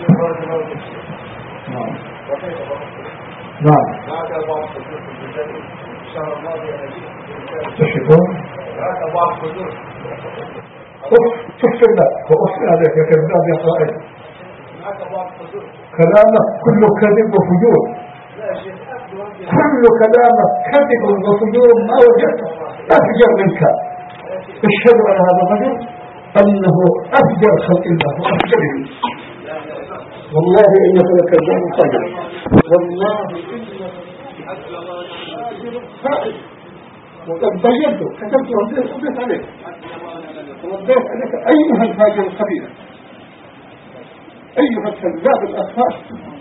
نعم نعم تشكون تفكرنا وأصل عليك يا كذاب يا قائد كلامك كله كذب وفجور كل كلامك كذب وفجور ما وجدت أفجر منك اشهد على هذا الرجل أنه أفجر خلق الله وأفجره والله إنك لكذاب قادر والله فائد وقد بينته كتبت ورديت عليك ورديت عليك أيها الفاجر الخبيث أيها الكذاب الأخفاش